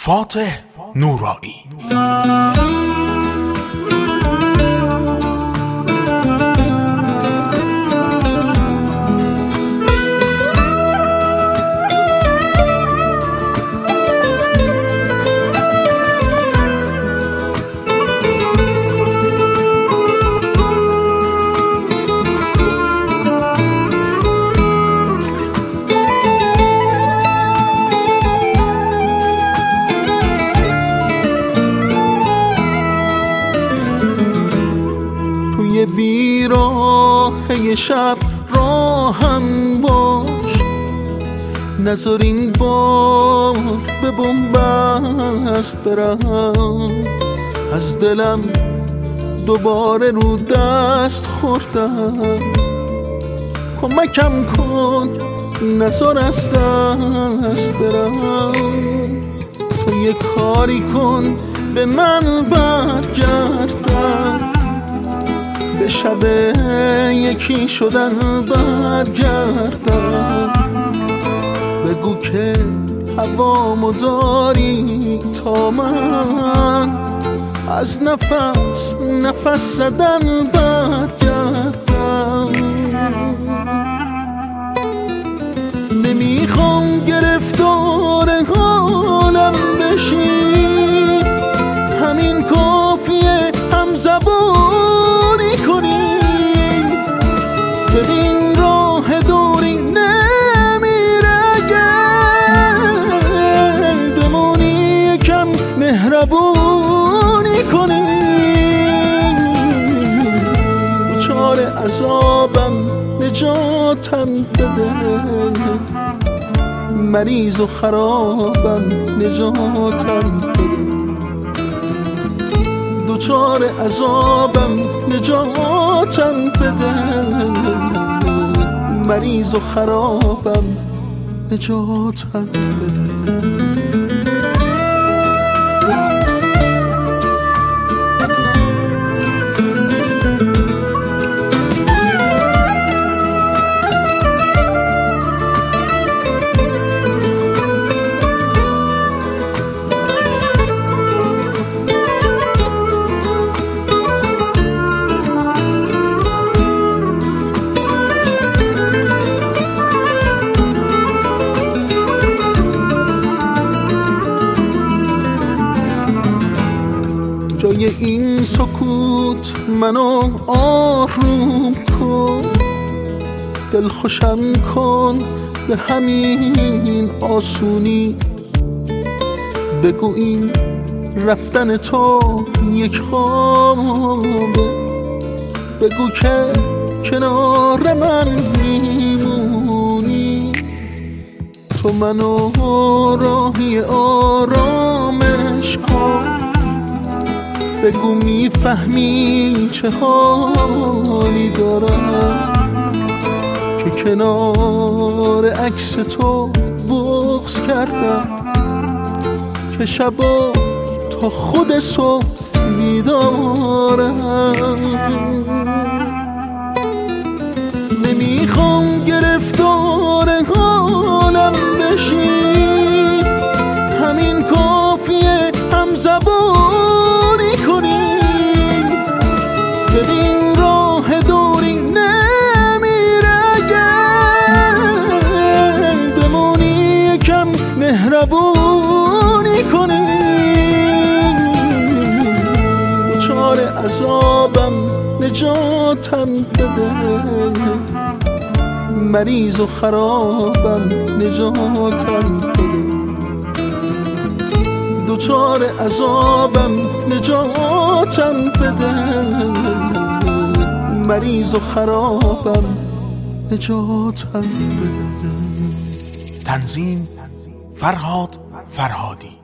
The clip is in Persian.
فاتح نورایی. بیراه شب راهم باش، نذار این بار به بنبست برم. از دلم دوباره رو دست خوردم، کمکم کن نذار از دست برم. تو یه کاری کن به من برگردم، به شب یکی شدن برگردم. بگو که هوامو داری تا من از نفس زدن برگردم. نمیخوام گرفتار حالم بشی، همین کافیه هم زبانی کنیم. ببین راه دوری نمیره، بمونی یکم مهربونی کنیم. دچار عذابم نجاتم بده، مریض و خرابم نجاتم بده. دچار عذابم نجاتم بده، مریض و خرابم نجاتم بده. جای این سکوت منو آروم کن، دل خوشم کن به همین آسونی. بگو این رفتن تو یک خوابه، بگو که کنار من میمونی. تو منو راهی آرامش کن، بگو میفهمی چه حالی دارم که کنار عکس تو بغض کردم، که شبا تا خود صبح بیدارم. نمیخوام گرفتار حالم بشی، همین کافیه هم زبانی کنیم. ببین راه دوری نمیره، بمونی یکم مهربونی کنیم. دچار عذابم نجاتم بده، مریض و خرابم نجاتم بده. دچار عذابم نجاتم بده، مریض و خرابم نجاتم بده. تنظیم فرهاد فرهادی.